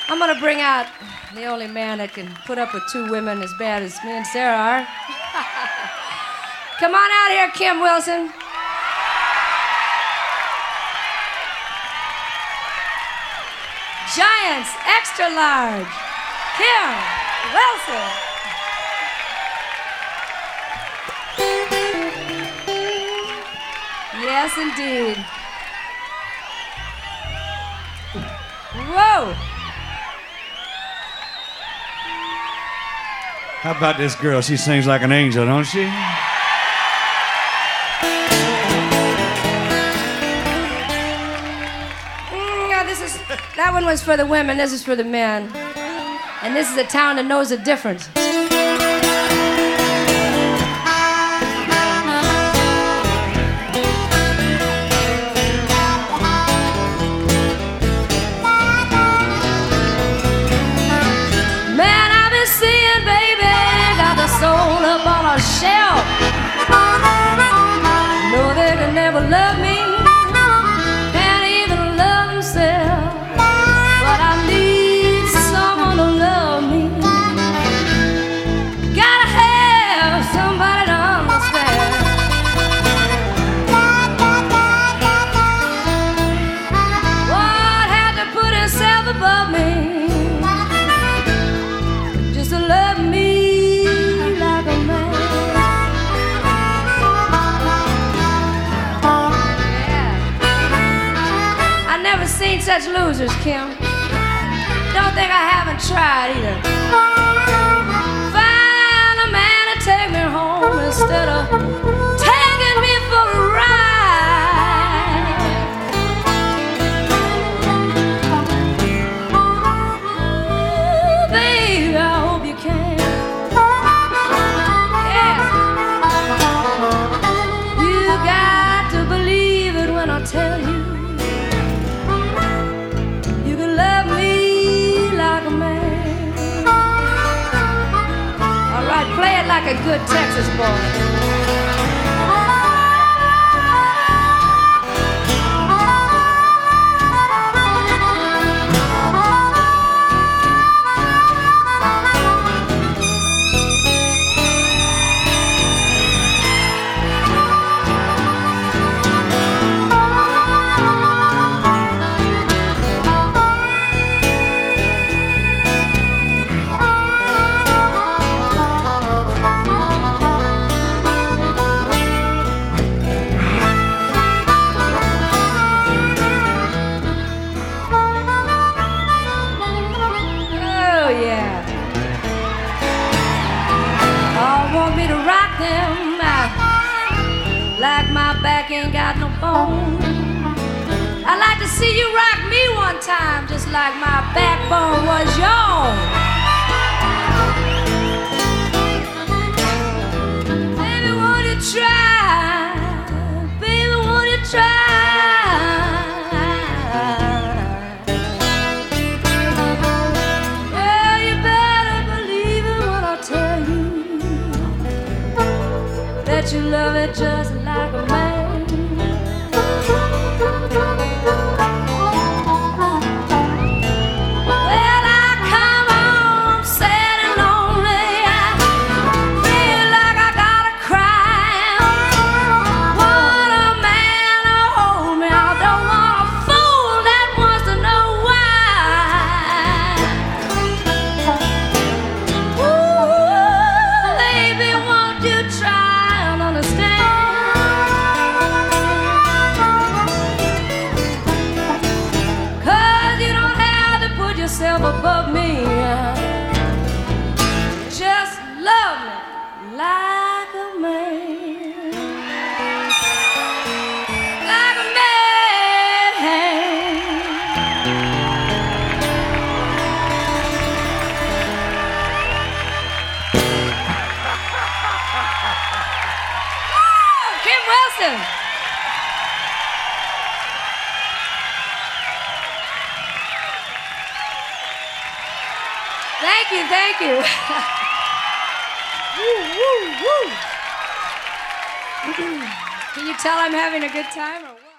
I'm gonna bring out the only man that can put up with two women as bad as me and Sarah are. Come on out here, Kim Wilson. Giants, extra large. Kim Wilson. Yes, indeed. Whoa. How about this girl? She sings like an angel, don't she? That one was for the women, this is for the men. And this is a town that knows the difference. Man, I've been seeing, baby, got the soul up on a shelf. No, they can never love me. Above me, just to love me like a man. Yeah. I never seen such losers, Kim. Don't think I haven't tried either. Find a man to take me home instead of taking me for a ride. Tell you, you can love me like a man. All right, play it like a good Texas boy. Like my back ain't got no bone. I'd like to see you rock me one time, just like my backbone was yours. Baby, won't you try? Baby, won't you try? Well, you better believe it when I tell you that you love it just like a man. Well, I come home sad and lonely. I feel like I gotta cry. Want a man to hold me. I don't want a fool that wants to know why. Ooh, baby, won't you try and understand? Above me, just love me like a man, like a man. Kim Wilson. Thank you, thank you. Woo, woo, woo. Can you tell I'm having a good time? Or